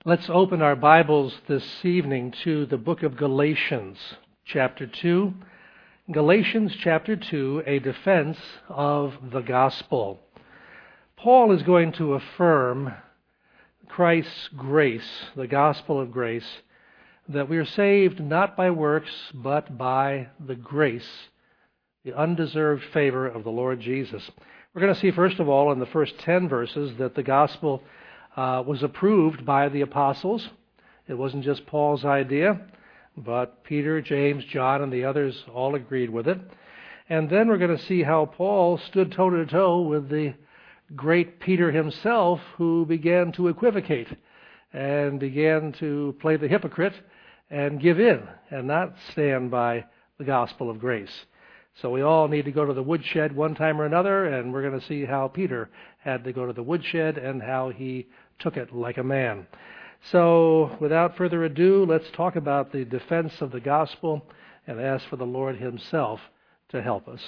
Let's open our Bibles this evening to the book of Galatians, chapter 2. Galatians chapter 2, a defense of the gospel. Paul is going to affirm Christ's grace, the gospel of grace, that we are saved not by works, but by the grace, the undeserved favor of the Lord Jesus. We're going to see, first of all, in the first 10 verses, that the gospel was approved by the apostles. It wasn't just Paul's idea, but Peter, James, John, and the others all agreed with it. And then we're going to see how Paul stood toe-to-toe with the great Peter himself, who began to equivocate and began to play the hypocrite and give in and not stand by the gospel of grace. So we all need to go to the woodshed one time or another, and we're going to see how Peter had to go to the woodshed and how he took it like a man. So without further ado, let's talk about the defense of the gospel and ask for the Lord himself to help us.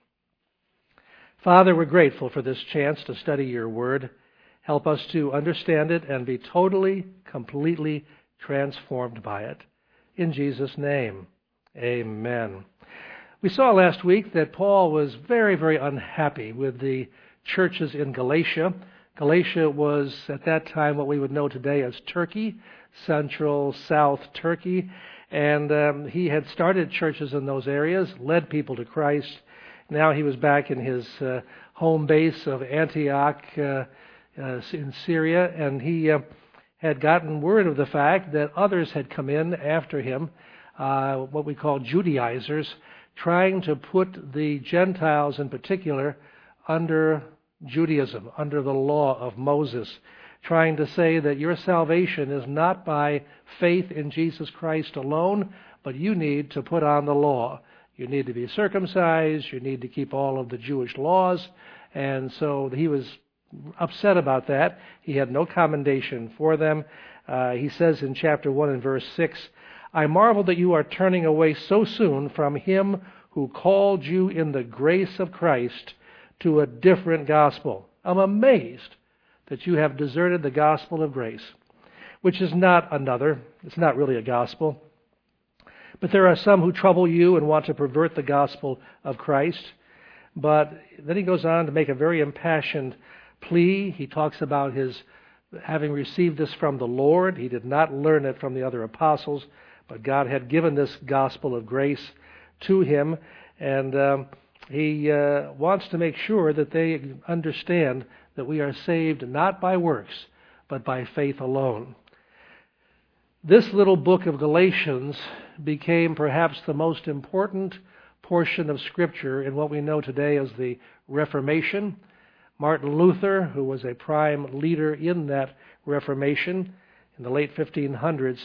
Father, we're grateful for this chance to study your word. Help us to understand it and be totally, completely transformed by it. In Jesus' name, amen. We saw last week that Paul was very, very unhappy with the churches in Galatia. Galatia was, at that time, what we would know today as Turkey, central, south Turkey. And he had started churches in those areas, led people to Christ. Now he was back in his home base of Antioch in Syria, and he had gotten word of the fact that others had come in after him, what we call Judaizers, trying to put the Gentiles in particular under Judaism, under the law of Moses, trying to say that your salvation is not by faith in Jesus Christ alone, but you need to put on the law. You need to be circumcised, you need to keep all of the Jewish laws, and so he was upset about that. He had no commendation for them. He says in chapter 1 and verse 6, I marvel that you are turning away so soon from him who called you in the grace of Christ to a different gospel. I'm amazed that you have deserted the gospel of grace, which is not another. It's not really a gospel. But there are some who trouble you and want to pervert the gospel of Christ. But then he goes on to make a very impassioned plea. He talks about his having received this from the Lord. He did not learn it from the other apostles, but God had given this gospel of grace to him, and he wants to make sure that they understand that we are saved not by works, but by faith alone. This little book of Galatians became perhaps the most important portion of Scripture in what we know today as the Reformation. Martin Luther, who was a prime leader in that Reformation in the late 1500s,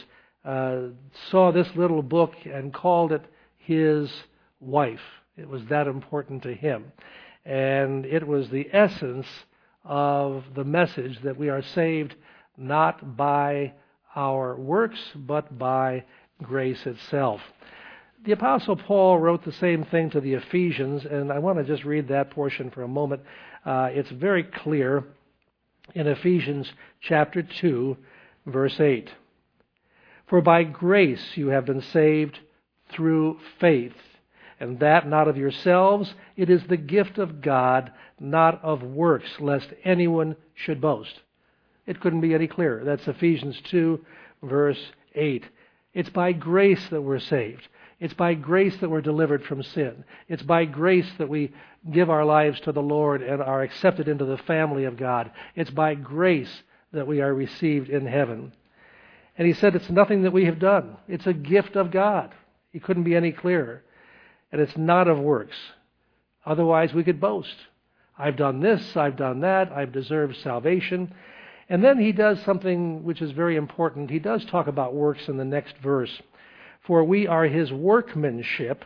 saw this little book and called it his wife. It was that important to him. And it was the essence of the message that we are saved not by our works, but by grace itself. The Apostle Paul wrote the same thing to the Ephesians, and I want to just read that portion for a moment. It's very clear in Ephesians chapter 2, verse 8. For by grace you have been saved through faith, and that not of yourselves, it is the gift of God, not of works, lest anyone should boast. It couldn't be any clearer. That's Ephesians 2, verse 8. It's by grace that we're saved. It's by grace that we're delivered from sin. It's by grace that we give our lives to the Lord and are accepted into the family of God. It's by grace that we are received in heaven. And he said it's nothing that we have done. It's a gift of God. It couldn't be any clearer. And it's not of works. Otherwise we could boast. I've done this, I've done that, I've deserved salvation. And then he does something which is very important. He does talk about works in the next verse. For we are his workmanship,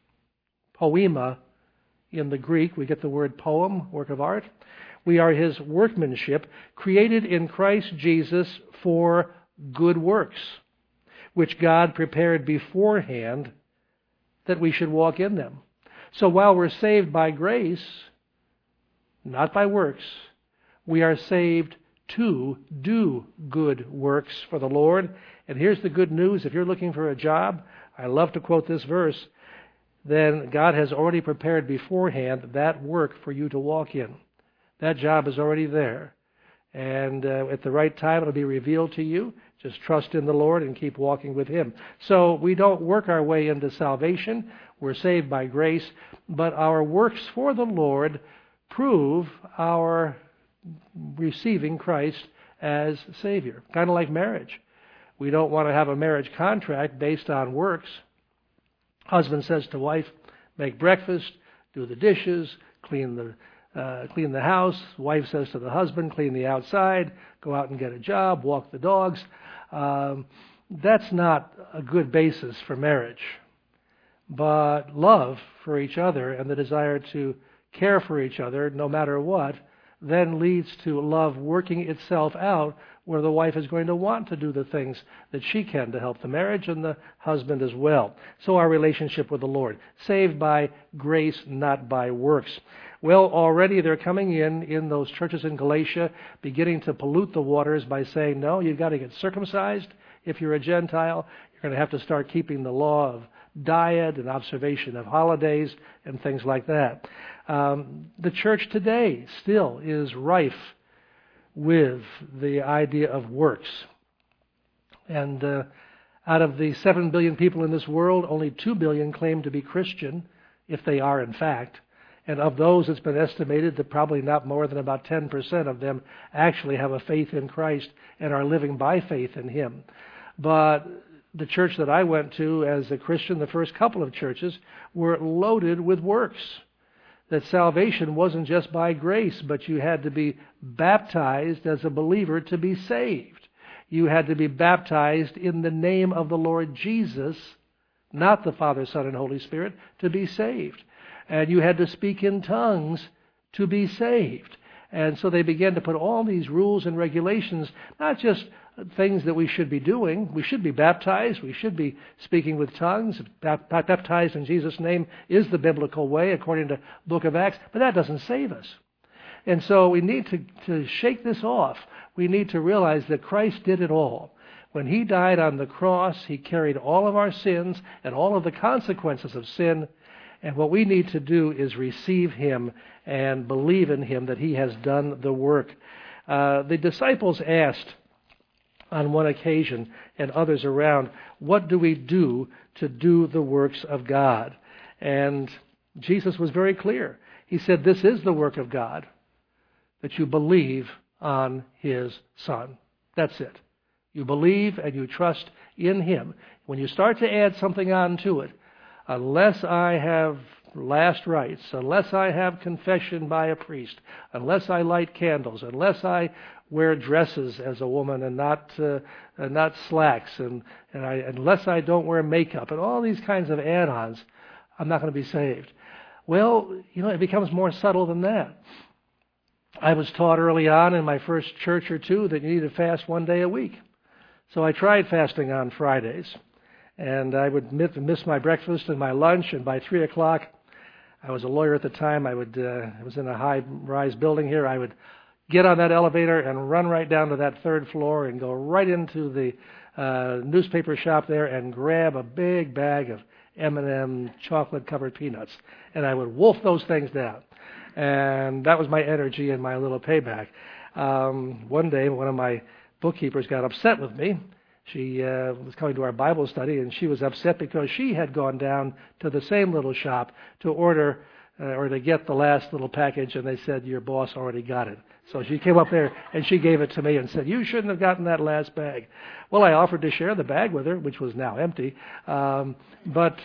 poema in the Greek. We get the word poem, work of art. We are his workmanship, created in Christ Jesus for good works, which God prepared beforehand that we should walk in them. So while we're saved by grace, not by works, we are saved to do good works for the Lord. And here's the good news. If you're looking for a job, I love to quote this verse, then God has already prepared beforehand that work for you to walk in. That job is already there. And at the right time, it'll be revealed to you. Just trust in the Lord and keep walking with Him. So we don't work our way into salvation. We're saved by grace. But our works for the Lord prove our receiving Christ as Savior. Kind of like marriage. We don't want to have a marriage contract based on works. Husband says to wife, make breakfast, do the dishes, clean the house. Wife says to the husband, clean the outside, go out and get a job, walk the dogs. That's not a good basis for marriage. But love for each other and the desire to care for each other, no matter what, then leads to love working itself out where the wife is going to want to do the things that she can to help the marriage and the husband as well. So our relationship with the Lord, saved by grace, not by works. Well, already they're coming in those churches in Galatia, beginning to pollute the waters by saying, no, you've got to get circumcised if you're a Gentile. You're going to have to start keeping the law of diet and observation of holidays and things like that. The church today still is rife with the idea of works. And out of the 7 billion people in this world, only 2 billion claim to be Christian, if they are in fact. And of those, it's been estimated that probably not more than about 10% of them actually have a faith in Christ and are living by faith in Him. But the church that I went to as a Christian, the first couple of churches, were loaded with works. That salvation wasn't just by grace, but you had to be baptized as a believer to be saved. You had to be baptized in the name of the Lord Jesus, not the Father, Son, and Holy Spirit, to be saved. And you had to speak in tongues to be saved. And so they began to put all these rules and regulations, not just things that we should be doing. We should be baptized. We should be speaking with tongues. Baptized in Jesus' name is the biblical way, according to the book of Acts. But that doesn't save us. And so we need to shake this off. We need to realize that Christ did it all. When He died on the cross, He carried all of our sins and all of the consequences of sin. And what we need to do is receive Him and believe in Him that He has done the work. The disciples asked on one occasion and others around, what do we do to do the works of God? And Jesus was very clear. He said, this is the work of God, that you believe on His Son. That's it. You believe and you trust in Him. When you start to add something on to it, unless I have last rites, unless I have confession by a priest, unless I light candles, unless I wear dresses as a woman and not slacks, and unless I don't wear makeup, and all these kinds of add-ons, I'm not going to be saved. Well, it becomes more subtle than that. I was taught early on in my first church or two that you need to fast one day a week. So I tried fasting on Fridays. And I would miss my breakfast and my lunch, and by 3 o'clock, I was a lawyer at the time. I was in a high-rise building here. I would get on that elevator and run right down to that third floor and go right into the newspaper shop there and grab a big bag of M&M chocolate-covered peanuts. And I would wolf those things down. And that was my energy and my little payback. One day, one of my bookkeepers got upset with me. She was coming to our Bible study, and she was upset because she had gone down to the same little shop to order or to get the last little package, and they said, your boss already got it. So she came up there, and she gave it to me and said, you shouldn't have gotten that last bag. Well, I offered to share the bag with her, which was now empty. But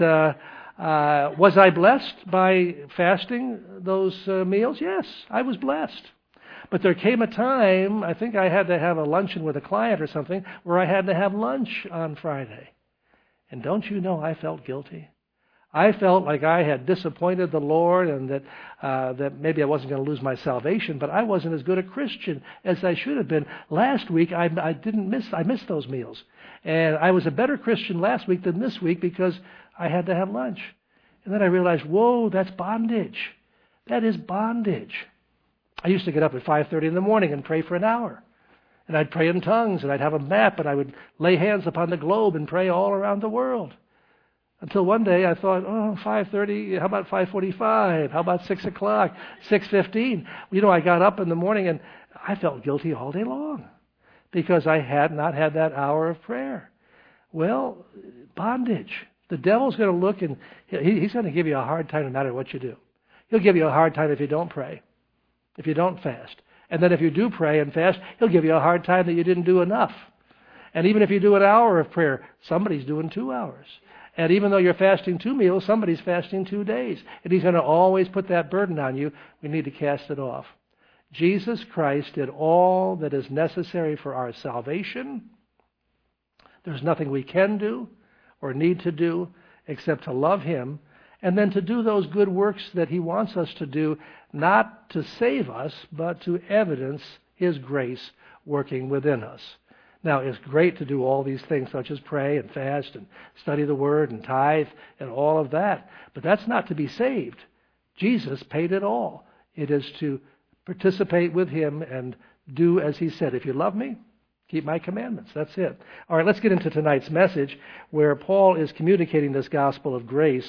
was I blessed by fasting those meals? Yes, I was blessed. But there came a time, I think I had to have a luncheon with a client or something, where I had to have lunch on Friday. And don't you know, I felt guilty. I felt like I had disappointed the Lord, and that maybe I wasn't going to lose my salvation, but I wasn't as good a Christian as I should have been. Last week, I missed those meals. And I was a better Christian last week than this week because I had to have lunch. And then I realized, whoa, that's bondage. That is bondage. I used to get up at 5:30 in the morning and pray for an hour. And I'd pray in tongues, and I'd have a map, and I would lay hands upon the globe and pray all around the world. Until one day I thought, 5:30, how about 5:45? How about 6 o'clock, 6:15? I got up in the morning and I felt guilty all day long because I had not had that hour of prayer. Well, bondage. The devil's going to look and he's going to give you a hard time no matter what you do. He'll give you a hard time if you don't pray, if you don't fast. And then if you do pray and fast, he'll give you a hard time that you didn't do enough. And even if you do an hour of prayer, somebody's doing 2 hours. And even though you're fasting 2 meals, somebody's fasting 2 days. And he's going to always put that burden on you. We need to cast it off. Jesus Christ did all that is necessary for our salvation. There's nothing we can do or need to do except to love him and then to do those good works that he wants us to do, not to save us, but to evidence his grace working within us. Now, it's great to do all these things, such as pray and fast and study the Word and tithe and all of that. But that's not to be saved. Jesus paid it all. It is to participate with him and do as he said. If you love me, keep my commandments. That's it. All right, let's get into tonight's message where Paul is communicating this gospel of grace.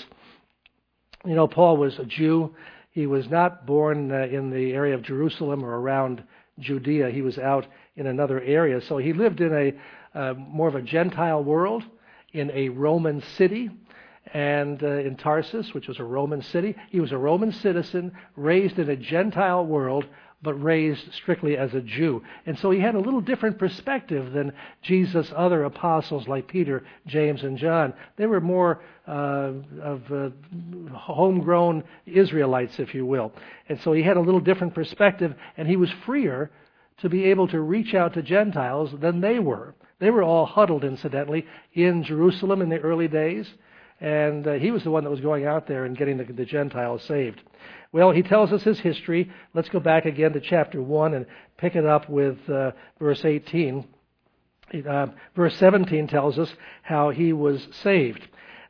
Paul was a Jew. He was not born in the area of Jerusalem or around Judea. He was out in another area. So he lived in a more of a Gentile world, in a Roman city, and in Tarsus, which was a Roman city. He was a Roman citizen, raised in a Gentile world, but raised strictly as a Jew. And so he had a little different perspective than Jesus' other apostles like Peter, James, and John. They were more of homegrown Israelites, if you will. And so he had a little different perspective, and he was freer to be able to reach out to Gentiles than they were. They were all huddled, incidentally, in Jerusalem in the early days, and he was the one that was going out there and getting the Gentiles saved. Well, he tells us his history. Let's go back again to chapter 1 and pick it up with verse 18. Verse 17 tells us how he was saved.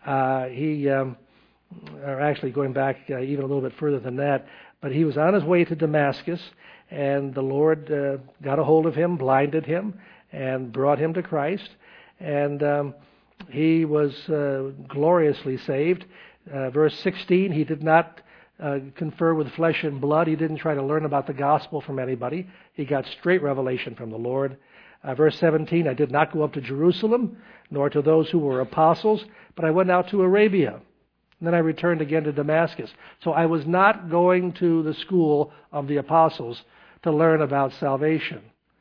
Or actually going back even a little bit further than that, but he was on his way to Damascus, and the Lord got a hold of him, blinded him, and brought him to Christ. And he was gloriously saved. Verse 16, he did not confer with flesh and blood. He didn't try to learn about the gospel from anybody. He got straight revelation from the Lord. Verse 17, I did not go up to Jerusalem, nor to those who were apostles, but I went out to Arabia. And then I returned again to Damascus. So I was not going to the school of the apostles to learn about salvation.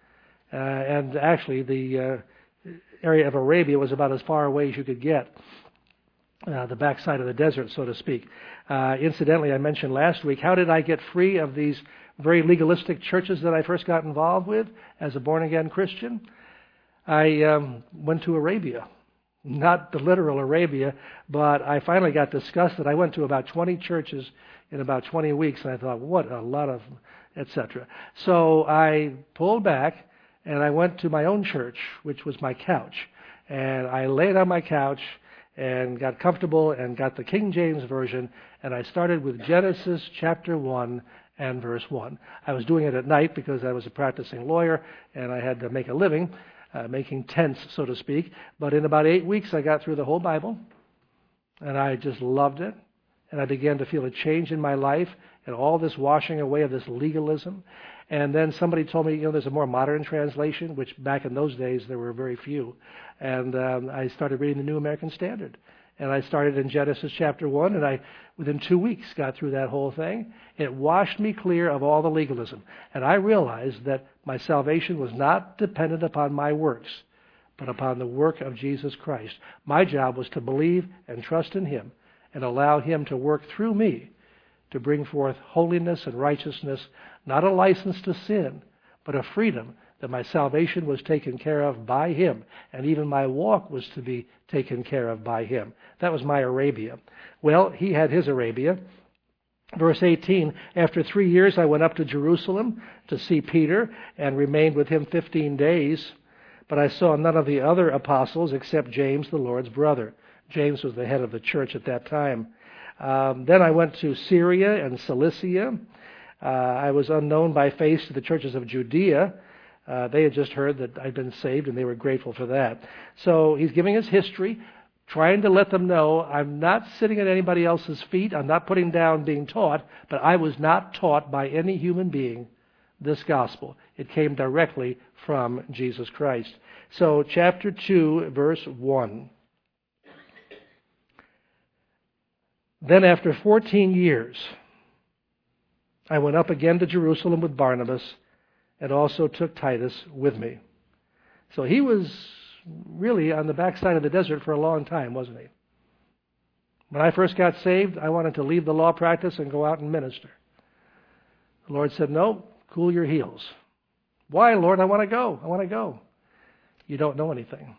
And actually, the area of Arabia was about as far away as you could get. The backside of the desert, so to speak. Incidentally, I mentioned last week, how did I get free of these very legalistic churches that I first got involved with as a born-again Christian? I went to Arabia. Not the literal Arabia, but I finally got disgusted. I went to about 20 churches in about 20 weeks, and I thought, what a lot of, etc. So I pulled back, and I went to my own church, which was my couch. And I laid on my couch and got comfortable and got the King James Version, and I started with Genesis chapter 1 and verse 1. I was doing it at night because I was a practicing lawyer, and I had to make a living, making tents, so to speak. But in about 8 weeks, I got through the whole Bible, and I just loved it. And I began to feel a change in my life and all this washing away of this legalism. And then somebody told me, there's a more modern translation, which back in those days there were very few. And I started reading the New American Standard. And I started in Genesis chapter 1, and I, within 2 weeks, got through that whole thing. It washed me clear of all the legalism. And I realized that my salvation was not dependent upon my works, but upon the work of Jesus Christ. My job was to believe and trust in him and allow him to work through me to bring forth holiness and righteousness, not a license to sin, but a freedom that my salvation was taken care of by him, and even my walk was to be taken care of by him. That was my Arabia. Well, he had his Arabia. Verse 18, after 3 years I went up to Jerusalem to see Peter and remained with him 15 days, but I saw none of the other apostles except James, the Lord's brother. James was the head of the church at that time. Then I went to Syria and Cilicia. I was unknown by face to the churches of Judea, They had just heard that I'd been saved, and they were grateful for that. So he's giving us history, trying to let them know I'm not sitting at anybody else's feet. I'm not putting down being taught, but I was not taught by any human being this gospel. It came directly from Jesus Christ. So chapter 2, verse 1. Then after 14 years, I went up again to Jerusalem with Barnabas, and also took Titus with me. So he was really on the backside of the desert for a long time, wasn't he? When I first got saved, I wanted to leave the law practice and go out and minister. The Lord said, no, cool your heels. Why, Lord? I want to go. I want to go. You don't know anything.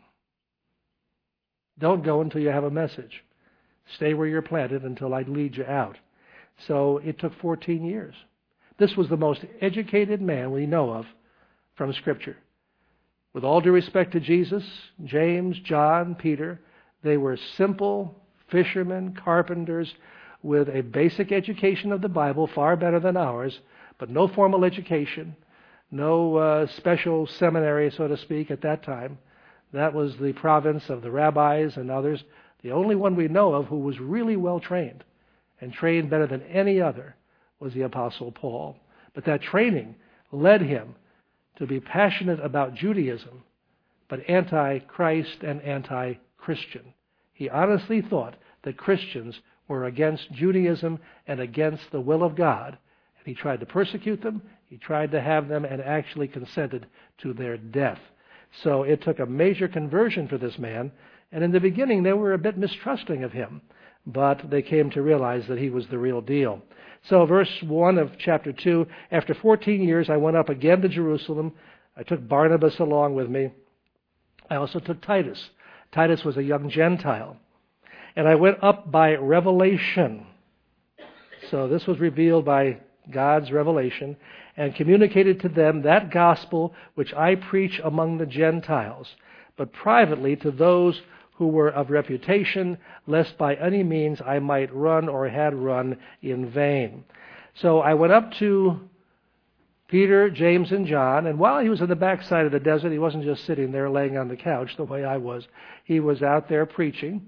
Don't go until you have a message. Stay where you're planted until I lead you out. So it took 14 years. This was the most educated man we know of from Scripture. With all due respect to Jesus, James, John, Peter, they were simple fishermen, carpenters, with a basic education of the Bible, far better than ours, but no formal education, no special seminary, so to speak, at that time. That was the province of the rabbis and others. The only one we know of who was really well trained, and trained better than any other, was the Apostle Paul. But that training led him to be passionate about Judaism, but anti-Christ and anti-Christian. He honestly thought that Christians were against Judaism and against the will of God. And he tried to persecute them, he tried to have them, and actually consented to their death. So it took a major conversion for this man, and in the beginning they were a bit mistrusting of him, but they came to realize that he was the real deal. So verse 1 of chapter 2, after 14 years I went up again to Jerusalem. I took Barnabas along with me. I also took Titus. Titus was a young Gentile. And I went up by revelation. So this was revealed by God's revelation, and communicated to them that gospel which I preach among the Gentiles, but privately to those who were of reputation, lest by any means I might run or had run in vain. So I went up to Peter, James, and John, and while he was in the backside of the desert, he wasn't just sitting there laying on the couch the way I was. He was out there preaching.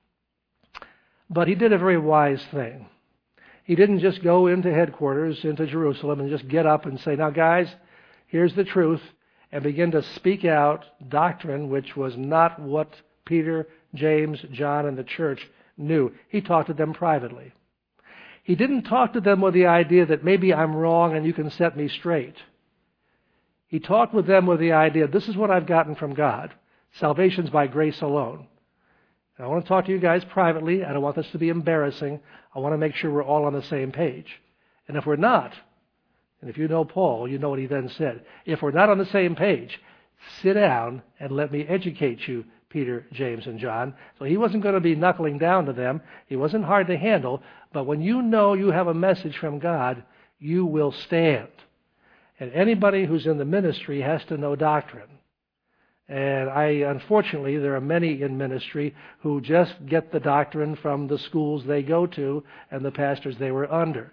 But he did a very wise thing. He didn't just go into headquarters, into Jerusalem, and just get up and say, now guys, here's the truth, and begin to speak out doctrine which was not what Peter, James, John, and the church knew. He talked to them privately. He didn't talk to them with the idea that maybe I'm wrong and you can set me straight. He talked with them with the idea, this is what I've gotten from God. Salvation's by grace alone. And I want to talk to you guys privately. I don't want this to be embarrassing. I want to make sure we're all on the same page. And if we're not, and if you know Paul, you know what he then said. If we're not on the same page, sit down and let me educate you, Peter, James, and John. So he wasn't going to be knuckling down to them. He wasn't hard to handle. But when you know you have a message from God, you will stand. And anybody who's in the ministry has to know doctrine. And unfortunately, there are many in ministry who just get the doctrine from the schools they go to and the pastors they were under.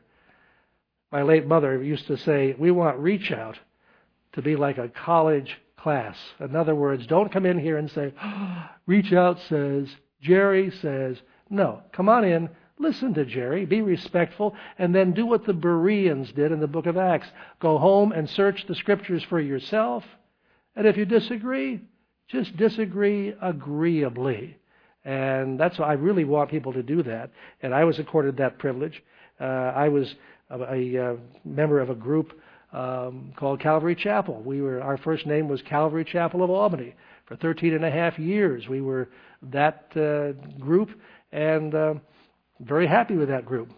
My late mother used to say, we want Reach Out to be like a college class. In other words, don't come in here and say, Reach Out says, Jerry says. No, come on in, listen to Jerry, be respectful, and then do what the Bereans did in the book of Acts. Go home and search the Scriptures for yourself. And if you disagree, just disagree agreeably. And that's why I really want people to do that. And I was accorded that privilege. I was a member of a group called Calvary Chapel. Our first name was Calvary Chapel of Albany. For 13 and a half years, we were that group, and very happy with that group.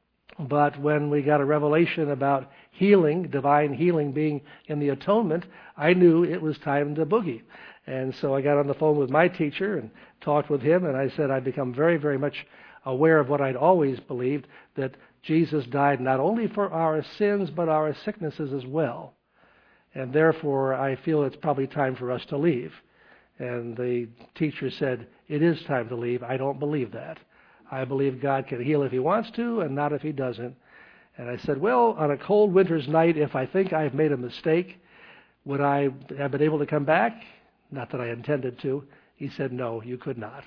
But when we got a revelation about healing, divine healing being in the atonement, I knew it was time to boogie. And so I got on the phone with my teacher and talked with him, and I said I'd become very, very much aware of what I'd always believed, that Jesus died not only for our sins, but our sicknesses as well. And therefore, I feel it's probably time for us to leave. And the teacher said, it is time to leave. I don't believe that. I believe God can heal if He wants to and not if He doesn't. And I said, well, on a cold winter's night, if I think I've made a mistake, Would I have been able to come back? Not that I intended to. He said, no, you could not.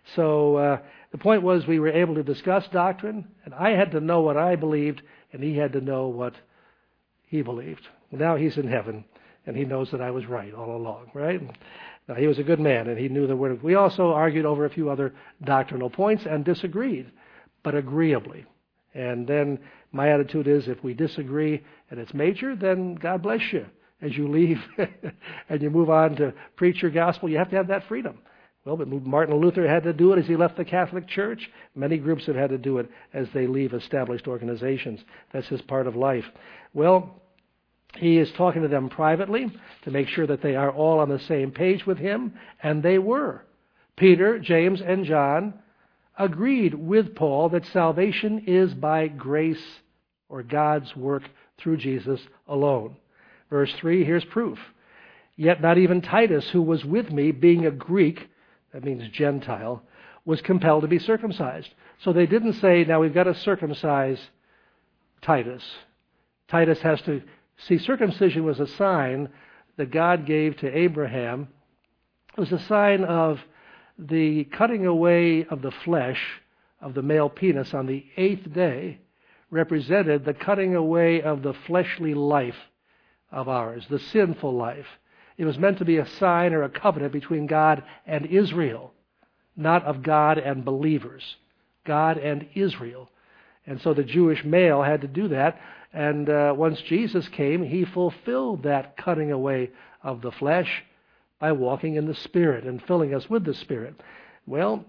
So the point was we were able to discuss doctrine, and I had to know what I believed, and he had to know what he believed. Now he's in heaven, and he knows that I was right all along, right? Now, he was a good man, and he knew the Word. We also argued over a few other doctrinal points and disagreed, but agreeably. And then my attitude is if we disagree and it's major, then God bless you. As you leave and you move on to preach your gospel, you have to have that freedom. Well, but Martin Luther had to do it as he left the Catholic Church. Many groups have had to do it as they leave established organizations. That's just part of life. Well, he is talking to them privately to make sure that they are all on the same page with him, and they were. Peter, James, and John agreed with Paul that salvation is by grace or God's work through Jesus alone. Verse 3, here's proof. Yet not even Titus, who was with me, being a Greek, that means Gentile, was compelled to be circumcised. So they didn't say, now we've got to circumcise Titus. Titus has to see, circumcision was a sign that God gave to Abraham. It was a sign of the cutting away of the flesh of the male penis on the 8th day represented the cutting away of the fleshly life of ours, the sinful life. It was meant to be a sign or a covenant between God and Israel, not of God and believers. God and Israel. And so the Jewish male had to do that. And once Jesus came, he fulfilled that cutting away of the flesh by walking in the Spirit and filling us with the Spirit. Well,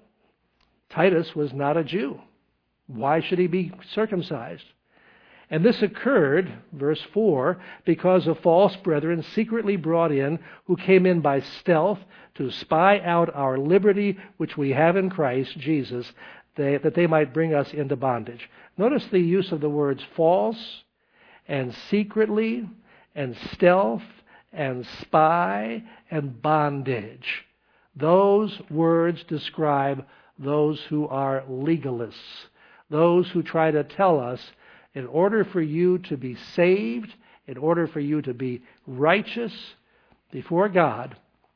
Titus was not a Jew. Why should he be circumcised? And this occurred, verse 4, because of false brethren secretly brought in, who came in by stealth to spy out our liberty which we have in Christ Jesus, that they might bring us into bondage. Notice the use of the words false and secretly and stealth and spy and bondage. Those words describe those who are legalists, those who try to tell us in order for you to be saved, in order for you to be righteous before God,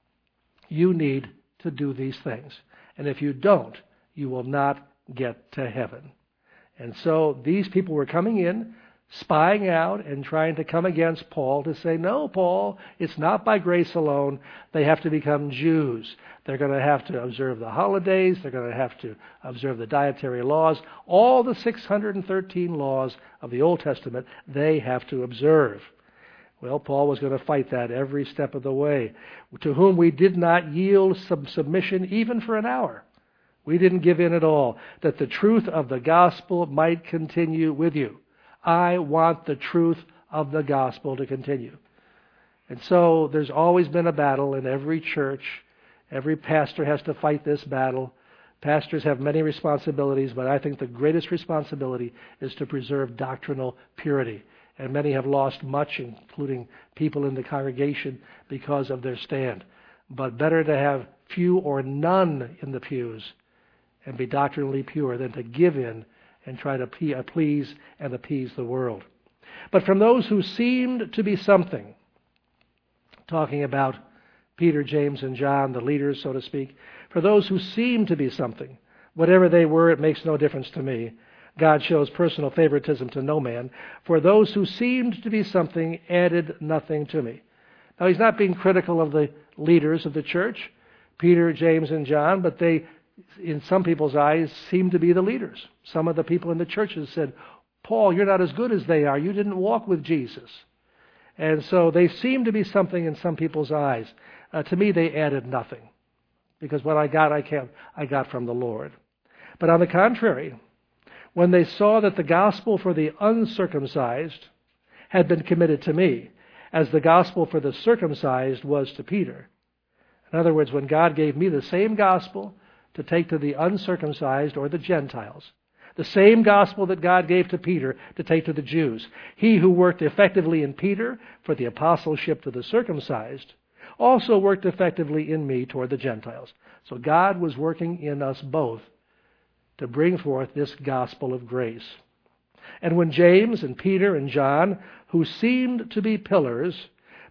you need to do these things. And if you don't, you will not get to heaven. And so these people were coming in, spying out and trying to come against Paul to say, no, Paul, it's not by grace alone. They have to become Jews. They're going to have to observe the holidays. They're going to have to observe the dietary laws. All the 613 laws of the Old Testament, they have to observe. Well, Paul was going to fight that every step of the way. To whom we did not yield submission even for an hour. We didn't give in at all, that the truth of the gospel might continue with you. I want the truth of the gospel to continue. And so there's always been a battle in every church. Every pastor has to fight this battle. Pastors have many responsibilities, but I think the greatest responsibility is to preserve doctrinal purity. And many have lost much, including people in the congregation, because of their stand. But better to have few or none in the pews and be doctrinally pure than to give in and try to please and appease the world. But from those who seemed to be something, talking about Peter, James, and John, the leaders, so to speak, for those who seemed to be something, whatever they were, it makes no difference to me. God shows personal favoritism to no man. For those who seemed to be something added nothing to me. Now, he's not being critical of the leaders of the church, Peter, James, and John, but they, in some people's eyes, seem to be the leaders. Some of the people in the churches said, Paul, you're not as good as they are. You didn't walk with Jesus. And so they seem to be something in some people's eyes. To me, they added nothing. Because what I got from the Lord. But on the contrary, when they saw that the gospel for the uncircumcised had been committed to me, as the gospel for the circumcised was to Peter. In other words, when God gave me the same gospel to take to the uncircumcised or the Gentiles, the same gospel that God gave to Peter to take to the Jews, he who worked effectively in Peter for the apostleship to the circumcised also worked effectively in me toward the Gentiles. So God was working in us both to bring forth this gospel of grace. And when James and Peter and John, who seemed to be pillars,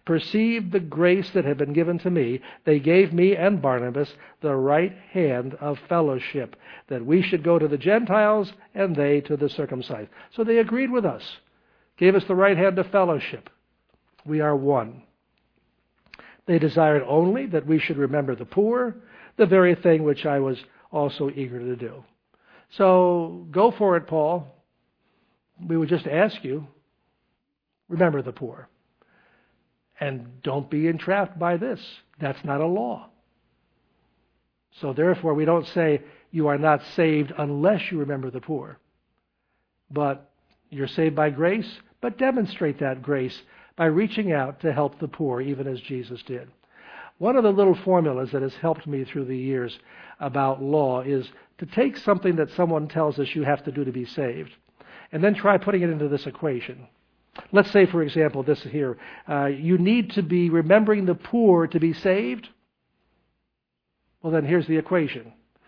perceived the grace that had been given to me, they gave me and Barnabas the right hand of fellowship, that we should go to the Gentiles and they to the circumcised. So they agreed with us, gave us the right hand of fellowship. We are one. They desired only that we should remember the poor, the very thing which I was also eager to do. So go for it, Paul. We would just ask you, remember the poor. And don't be entrapped by this. That's not a law. So therefore, we don't say you are not saved unless you remember the poor. But you're saved by grace, but demonstrate that grace by reaching out to help the poor, even as Jesus did. One of the little formulas that has helped me through the years about law is to take something that someone tells us you have to do to be saved, and then try putting it into this equation. Let's say, for example, this here. You need to be remembering the poor to be saved. Well, then here's the equation.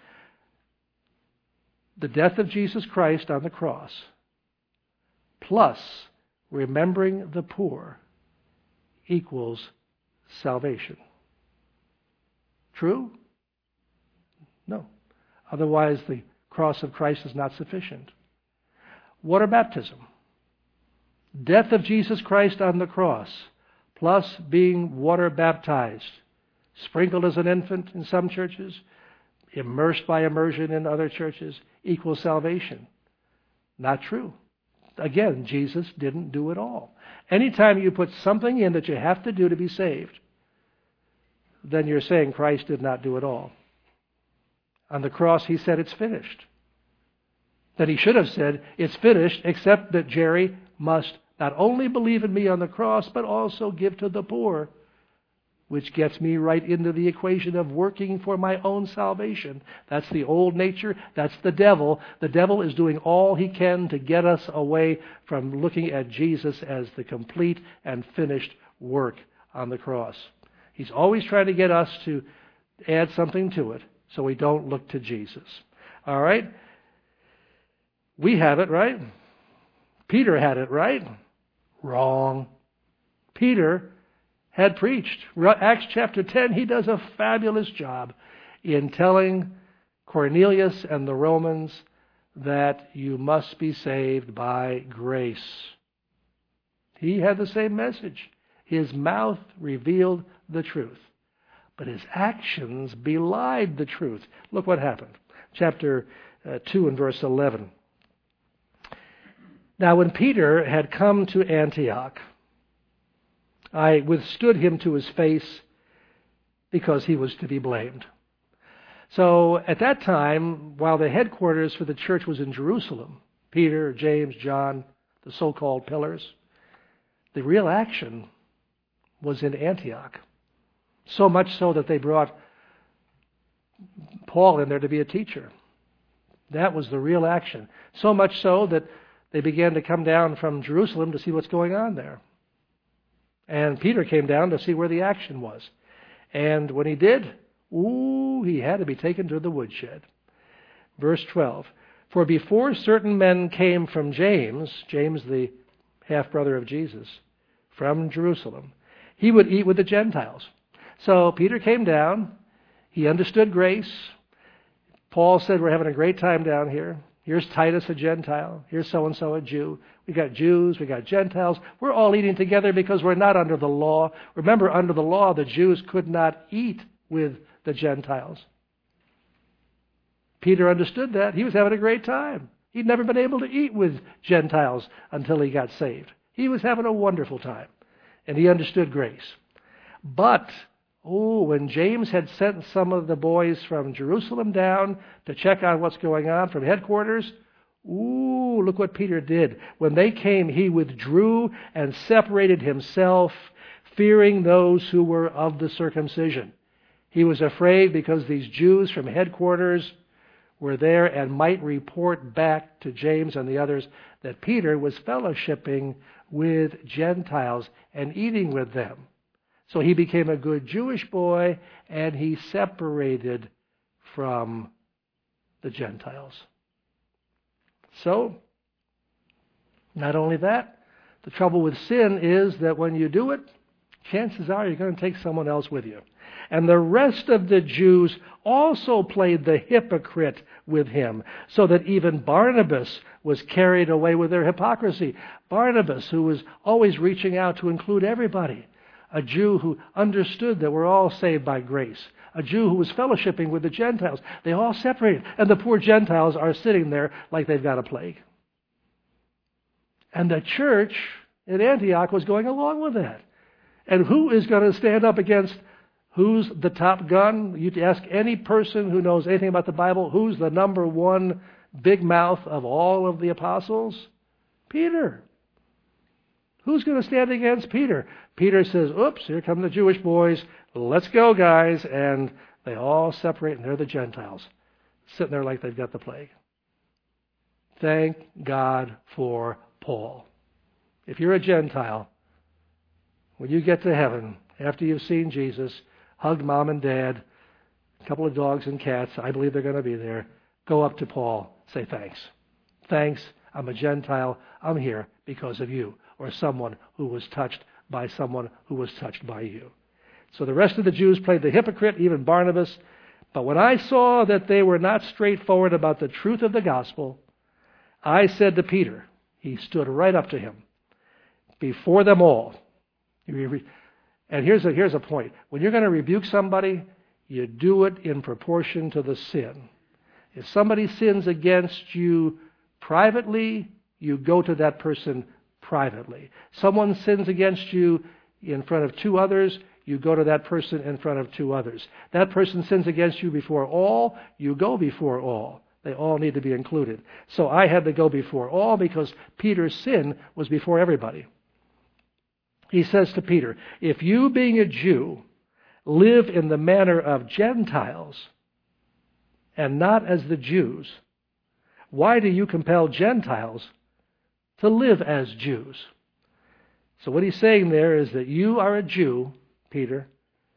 The death of Jesus Christ on the cross plus remembering the poor equals salvation. True? No. Otherwise, the cross of Christ is not sufficient. Water baptism. Death of Jesus Christ on the cross, plus being water baptized, sprinkled as an infant in some churches, immersed by immersion in other churches, equals salvation. Not true. Again, Jesus didn't do it all. Anytime you put something in that you have to do to be saved, then you're saying Christ did not do it all. On the cross, he said, it's finished. Then he should have said, it's finished, except that Jerry must not only believe in me on the cross, but also give to the poor, which gets me right into the equation of working for my own salvation. That's the old nature. That's the devil. The devil is doing all he can to get us away from looking at Jesus as the complete and finished work on the cross. He's always trying to get us to add something to it so we don't look to Jesus. All right? We have it, right? Peter had it, right? Wrong. Peter had preached. Acts chapter 10, he does a fabulous job in telling Cornelius and the Romans that you must be saved by grace. He had the same message. His mouth revealed the truth, but his actions belied the truth. Look what happened. Chapter 2 and verse 11. Now when Peter had come to Antioch, I withstood him to his face because he was to be blamed. So at that time, while the headquarters for the church was in Jerusalem, Peter, James, John, the so-called pillars, the real action was in Antioch. So much so that they brought Paul in there to be a teacher. That was the real action. So much so that they began to come down from Jerusalem to see what's going on there. And Peter came down to see where the action was. And when he did, he had to be taken to the woodshed. Verse 12. For before certain men came from James the half-brother of Jesus, from Jerusalem, he would eat with the Gentiles. So Peter came down. He understood grace. Paul said, we're having a great time down here. Here's Titus, a Gentile. Here's so-and-so, a Jew. We got Jews. We got Gentiles. We're all eating together because we're not under the law. Remember, under the law, the Jews could not eat with the Gentiles. Peter understood that. He was having a great time. He'd never been able to eat with Gentiles until he got saved. He was having a wonderful time. And he understood grace. But when James had sent some of the boys from Jerusalem down to check on what's going on from headquarters, look what Peter did. When they came, he withdrew and separated himself, fearing those who were of the circumcision. He was afraid because these Jews from headquarters were there and might report back to James and the others that Peter was fellowshipping with Gentiles and eating with them. So he became a good Jewish boy, and he separated from the Gentiles. So, not only that, the trouble with sin is that when you do it, chances are you're going to take someone else with you. And the rest of the Jews also played the hypocrite with him, so that even Barnabas was carried away with their hypocrisy. Barnabas, who was always reaching out to include everybody. A Jew who understood that we're all saved by grace. A Jew who was fellowshipping with the Gentiles. They all separated. And the poor Gentiles are sitting there like they've got a plague. And the church in Antioch was going along with that. And who is going to stand up against who's the top gun? You ask any person who knows anything about the Bible, who's the number one big mouth of all of the apostles? Peter. Who's going to stand against Peter? Peter says, oops, here come the Jewish boys. Let's go, guys. And they all separate, and they're the Gentiles, sitting there like they've got the plague. Thank God for Paul. If you're a Gentile, when you get to heaven, after you've seen Jesus, hugged mom and dad, a couple of dogs and cats, I believe they're going to be there, go up to Paul, say thanks. Thanks, I'm a Gentile, I'm here because of you, or someone who was touched by someone who was touched by you. So the rest of the Jews played the hypocrite, even Barnabas. But when I saw that they were not straightforward about the truth of the gospel, I said to Peter, he stood right up to him, before them all. And here's a point. When you're going to rebuke somebody, you do it in proportion to the sin. If somebody sins against you privately, you go to that person privately. Someone sins against you in front of two others, you go to that person in front of two others. That person sins against you before all, you go before all. They all need to be included. So I had to go before all because Peter's sin was before everybody. He says to Peter, if you, being a Jew, live in the manner of Gentiles and not as the Jews, why do you compel Gentiles to live as Jews? So what he's saying there is that you are a Jew, Peter,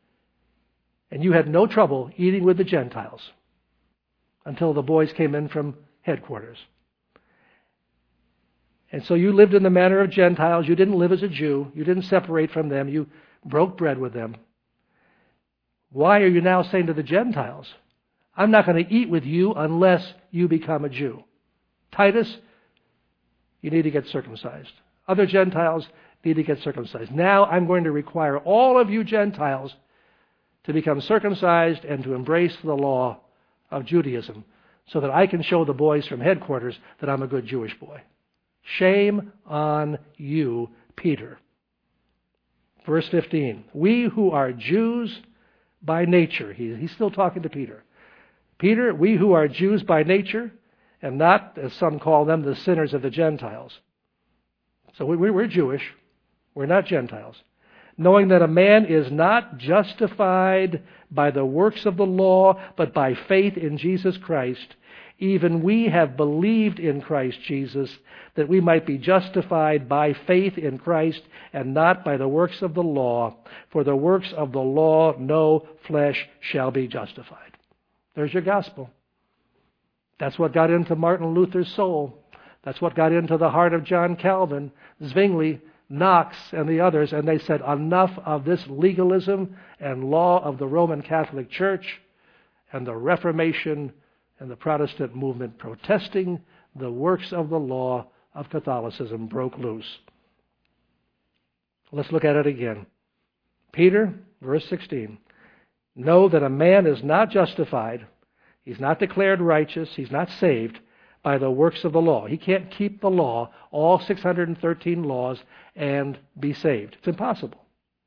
and you had no trouble eating with the Gentiles until the boys came in from headquarters. And so you lived in the manner of Gentiles. You didn't live as a Jew. You didn't separate from them. You broke bread with them. Why are you now saying to the Gentiles, I'm not going to eat with you unless you become a Jew? Titus, you need to get circumcised. Other Gentiles need to get circumcised. Now I'm going to require all of you Gentiles to become circumcised and to embrace the law of Judaism so that I can show the boys from headquarters that I'm a good Jewish boy. Shame on you, Peter. Verse 15. We who are Jews by nature. He's still talking to Peter. Peter, we who are Jews by nature, and not, as some call them, the sinners of the Gentiles. So we're Jewish. We're not Gentiles. Knowing that a man is not justified by the works of the law, but by faith in Jesus Christ, even we have believed in Christ Jesus, that we might be justified by faith in Christ and not by the works of the law. For the works of the law no flesh shall be justified. There's your gospel. That's what got into Martin Luther's soul. That's what got into the heart of John Calvin, Zwingli, Knox, and the others. And they said, enough of this legalism and law of the Roman Catholic Church and the Reformation and the Protestant movement protesting the works of the law of Catholicism broke loose. Let's look at it again. Peter, verse 16. Know that a man is not justified, he's not declared righteous, he's not saved by the works of the law. He can't keep the law, all 613 laws, and be saved. It's impossible.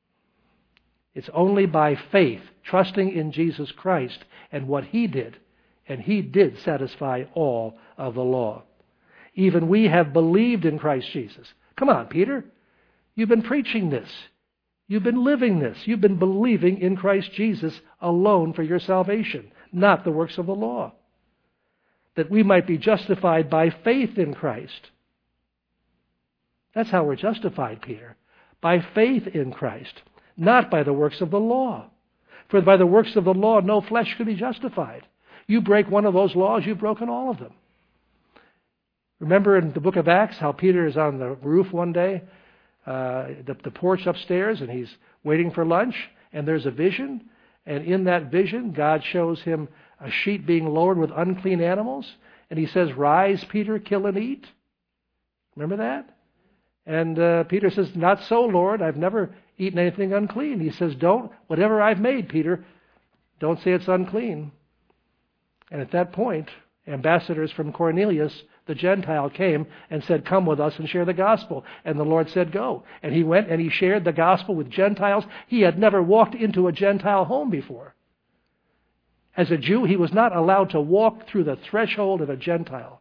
It's only by faith, trusting in Jesus Christ and what He did. And He did satisfy all of the law. Even we have believed in Christ Jesus. Come on, Peter. You've been preaching this. You've been living this. You've been believing in Christ Jesus alone for your salvation, not the works of the law. That we might be justified by faith in Christ. That's how we're justified, Peter. By faith in Christ, not by the works of the law. For by the works of the law, no flesh could be justified. You break one of those laws, you've broken all of them. Remember in the book of Acts how Peter is on the roof one day the porch upstairs, and he's waiting for lunch, and there's a vision. And in that vision, God shows him a sheet being lowered with unclean animals. And he says, "Rise, Peter, kill and eat." Remember that? And Peter says, "Not so, Lord. I've never eaten anything unclean." He says, whatever I've made, Peter, don't say it's unclean. And at that point, ambassadors from Cornelius, the Gentile, came and said, "Come with us and share the gospel." And the Lord said, "Go." And he went and he shared the gospel with Gentiles. He had never walked into a Gentile home before. As a Jew, he was not allowed to walk through the threshold of a Gentile.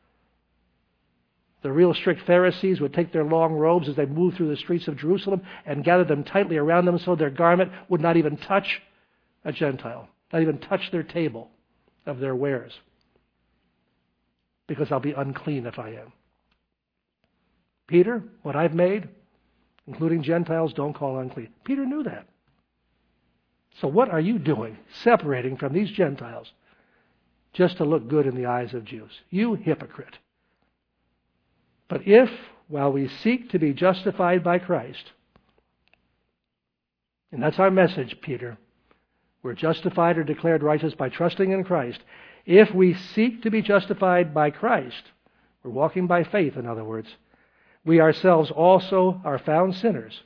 The real strict Pharisees would take their long robes as they moved through the streets of Jerusalem and gather them tightly around them so their garment would not even touch a Gentile, not even touch their table of their wares. Because I'll be unclean if I am. Peter, what I've made, including Gentiles, don't call unclean. Peter knew that. So what are you doing, separating from these Gentiles just to look good in the eyes of Jews? You hypocrite. But if, while we seek to be justified by Christ, and that's our message, Peter, we're justified or declared righteous by trusting in Christ. If we seek to be justified by Christ, we're walking by faith, in other words, we ourselves also are found sinners.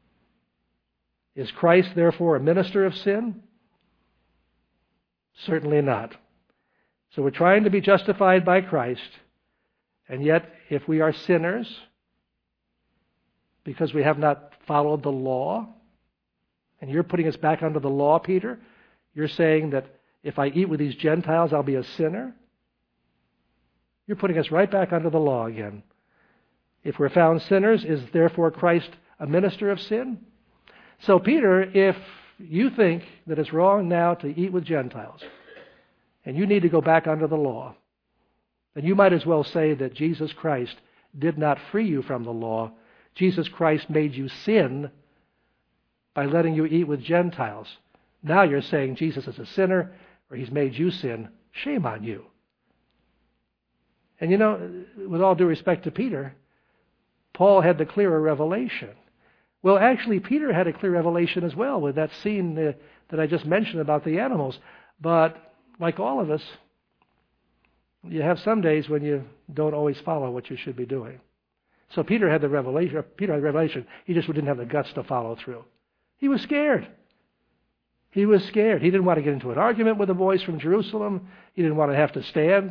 Is Christ, therefore, a minister of sin? Certainly not. So we're trying to be justified by Christ, and yet if we are sinners because we have not followed the law, and you're putting us back under the law, Peter, you're saying that if I eat with these Gentiles, I'll be a sinner? You're putting us right back under the law again. If we're found sinners, is therefore Christ a minister of sin? So, Peter, if you think that it's wrong now to eat with Gentiles, and you need to go back under the law, then you might as well say that Jesus Christ did not free you from the law. Jesus Christ made you sin by letting you eat with Gentiles. Now you're saying Jesus is a sinner, or he's made you sin. Shame on you. And you know, with all due respect to Peter, Paul had the clearer revelation. Well, actually, Peter had a clear revelation as well with that scene that I just mentioned about the animals. But like all of us, you have some days when you don't always follow what you should be doing. So Peter had the revelation. He just didn't have the guts to follow through. He was scared. He was scared. He didn't want to get into an argument with the boys from Jerusalem. He didn't want to have to stand.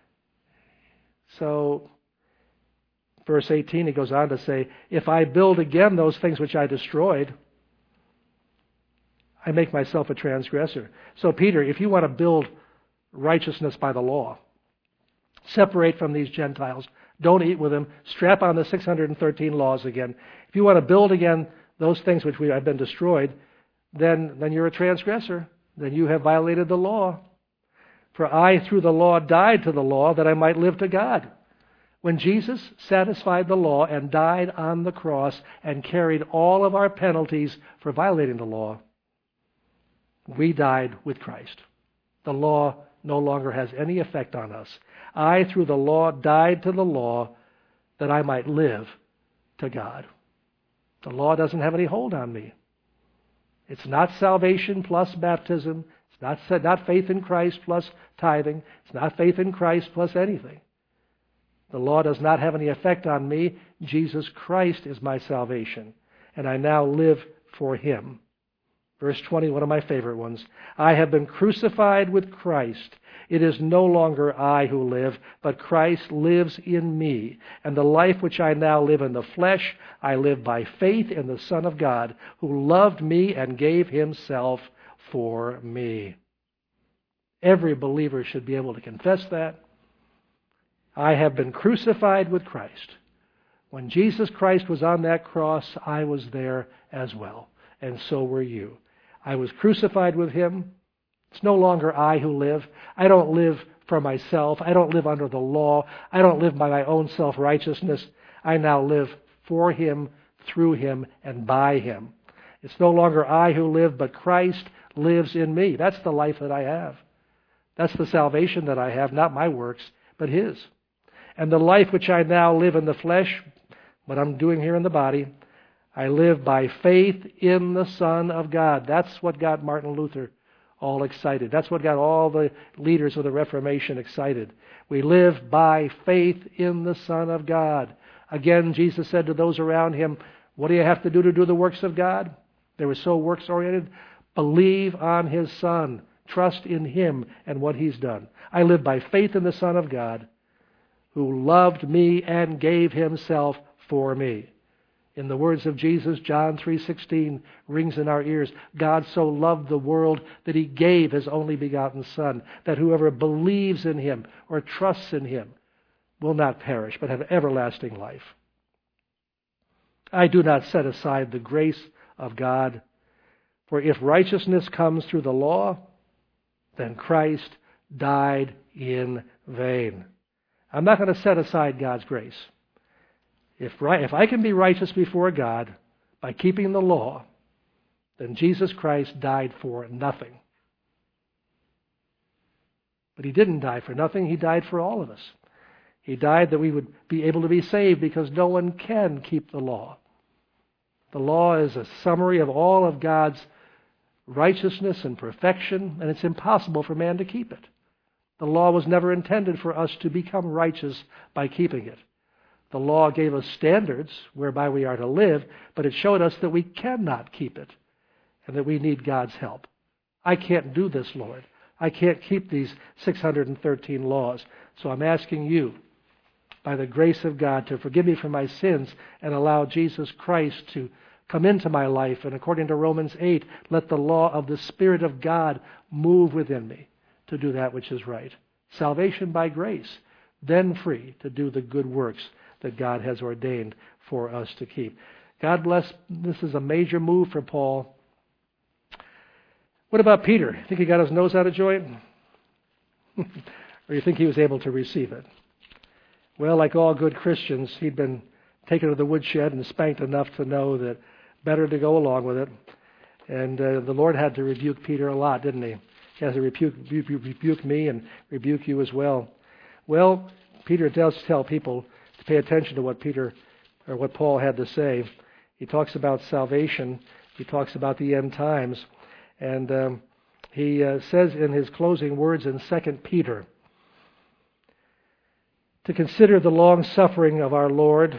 So, verse 18, he goes on to say, if I build again those things which I destroyed, I make myself a transgressor. So, Peter, if you want to build righteousness by the law, separate from these Gentiles, don't eat with them, strap on the 613 laws again. If you want to build again those things which have been destroyed, then you're a transgressor. Then you have violated the law. For I, through the law, died to the law that I might live to God. When Jesus satisfied the law and died on the cross and carried all of our penalties for violating the law, we died with Christ. The law no longer has any effect on us. I, through the law, died to the law that I might live to God. The law doesn't have any hold on me. It's not salvation plus baptism. It's not faith in Christ plus tithing. It's not faith in Christ plus anything. The law does not have any effect on me. Jesus Christ is my salvation, and I now live for Him. Verse 20, one of my favorite ones. I have been crucified with Christ. It is no longer I who live, but Christ lives in me. And the life which I now live in the flesh, I live by faith in the Son of God, who loved me and gave Himself for me. Every believer should be able to confess that. I have been crucified with Christ. When Jesus Christ was on that cross, I was there as well, and so were you. I was crucified with Him. It's no longer I who live. I don't live for myself. I don't live under the law. I don't live by my own self-righteousness. I now live for Him, through Him, and by Him. It's no longer I who live, but Christ lives in me. That's the life that I have. That's the salvation that I have, not my works, but His. And the life which I now live in the flesh, what I'm doing here in the body, I live by faith in the Son of God. That's what got Martin Luther all excited. That's what got all the leaders of the Reformation excited. We live by faith in the Son of God. Again, Jesus said to those around him, what do you have to do the works of God? They were so works-oriented. Believe on his Son. Trust in him and what he's done. I live by faith in the Son of God, who loved me and gave himself for me. In the words of Jesus, John 3:16 rings in our ears. God so loved the world that he gave his only begotten Son, that whoever believes in him or trusts in him will not perish, but have everlasting life. I do not set aside the grace of God, for if righteousness comes through the law, then Christ died in vain. I'm not going to set aside God's grace. If I can be righteous before God by keeping the law, then Jesus Christ died for nothing. But he didn't die for nothing. He died for all of us. He died that we would be able to be saved because no one can keep the law. The law is a summary of all of God's righteousness and perfection, and it's impossible for man to keep it. The law was never intended for us to become righteous by keeping it. The law gave us standards whereby we are to live, but it showed us that we cannot keep it and that we need God's help. I can't do this, Lord. I can't keep these 613 laws. So I'm asking you, by the grace of God, to forgive me for my sins and allow Jesus Christ to come into my life. And according to Romans 8, let the law of the Spirit of God move within me to do that which is right. Salvation by grace, then free to do the good works that God has ordained for us to keep. God bless. This is a major move for Paul. What about Peter? Think he got his nose out of joint? Or you think he was able to receive it? Well, like all good Christians, he'd been taken to the woodshed and spanked enough to know that better to go along with it. And the Lord had to rebuke Peter a lot, didn't he? He has to rebuke me and rebuke you as well. Well, Peter does tell people to pay attention to what Paul had to say. He talks about salvation. He talks about the end times. And he says in his closing words in 2 Peter, to consider the long suffering of our Lord.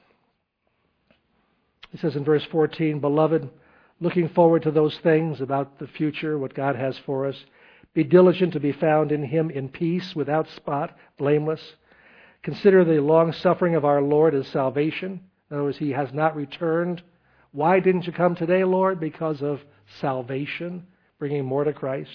He says in verse 14, Beloved, looking forward to those things about the future, what God has for us, be diligent to be found in him in peace, without spot, blameless. Consider the long suffering of our Lord as salvation. In other words, he has not returned. Why didn't you come today, Lord? Because of salvation, bringing more to Christ.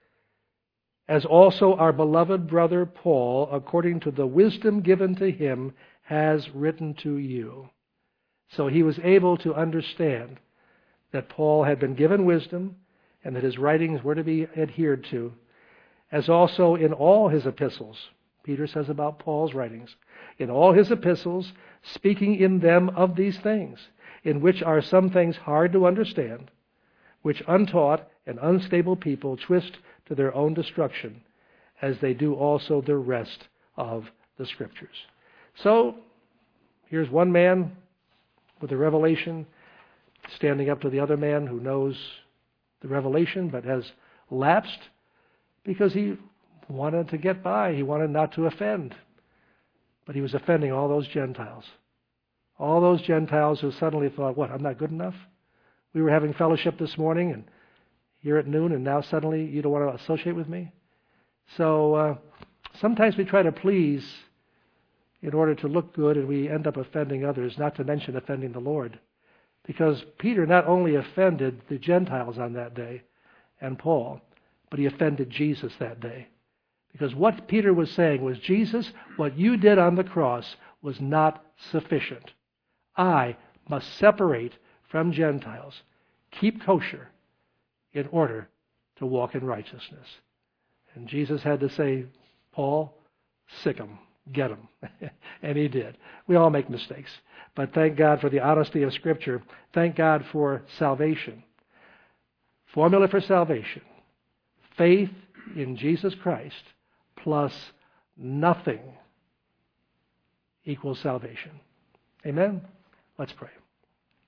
As also our beloved brother Paul, according to the wisdom given to him, has written to you. So he was able to understand that Paul had been given wisdom and that his writings were to be adhered to, as also in all his epistles. Peter says about Paul's writings, in all his epistles, speaking in them of these things, in which are some things hard to understand, which untaught and unstable people twist to their own destruction, as they do also the rest of the Scriptures. So, here's one man with a revelation standing up to the other man who knows the revelation but has lapsed because he wanted to get by. He wanted not to offend. But he was offending all those Gentiles. All those Gentiles who suddenly thought, what, I'm not good enough? We were having fellowship this morning and here at noon, and now suddenly you don't want to associate with me? So sometimes we try to please in order to look good, and we end up offending others, not to mention offending the Lord. Because Peter not only offended the Gentiles on that day, and Paul, but he offended Jesus that day. Because what Peter was saying was, Jesus, what you did on the cross was not sufficient. I must separate from Gentiles, keep kosher, in order to walk in righteousness. And Jesus had to say, Paul, sick him, get him. And he did. We all make mistakes. But thank God for the honesty of Scripture. Thank God for salvation. Formula for salvation. Faith in Jesus Christ plus nothing equals salvation. Amen? Let's pray.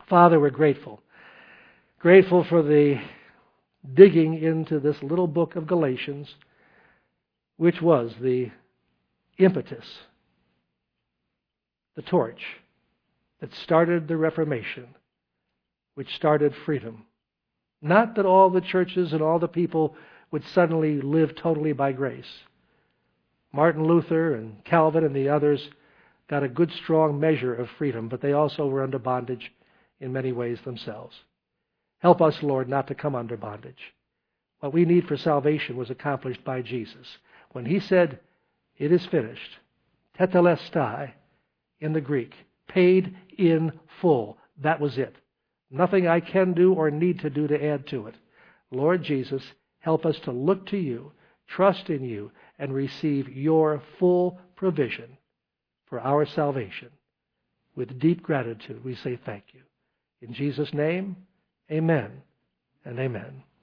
Father, we're grateful. Grateful for the digging into this little book of Galatians, which was the impetus, the torch that started the Reformation, which started freedom. Not that all the churches and all the people would suddenly live totally by grace. Martin Luther and Calvin and the others got a good, strong measure of freedom, but they also were under bondage in many ways themselves. Help us, Lord, not to come under bondage. What we need for salvation was accomplished by Jesus. When he said, "It is finished," tetelestai in the Greek, paid in full. That was it. Nothing I can do or need to do to add to it. Lord Jesus, help us to look to you, trust in you, and receive your full provision for our salvation. With deep gratitude, we say thank you. In Jesus' name, amen and amen.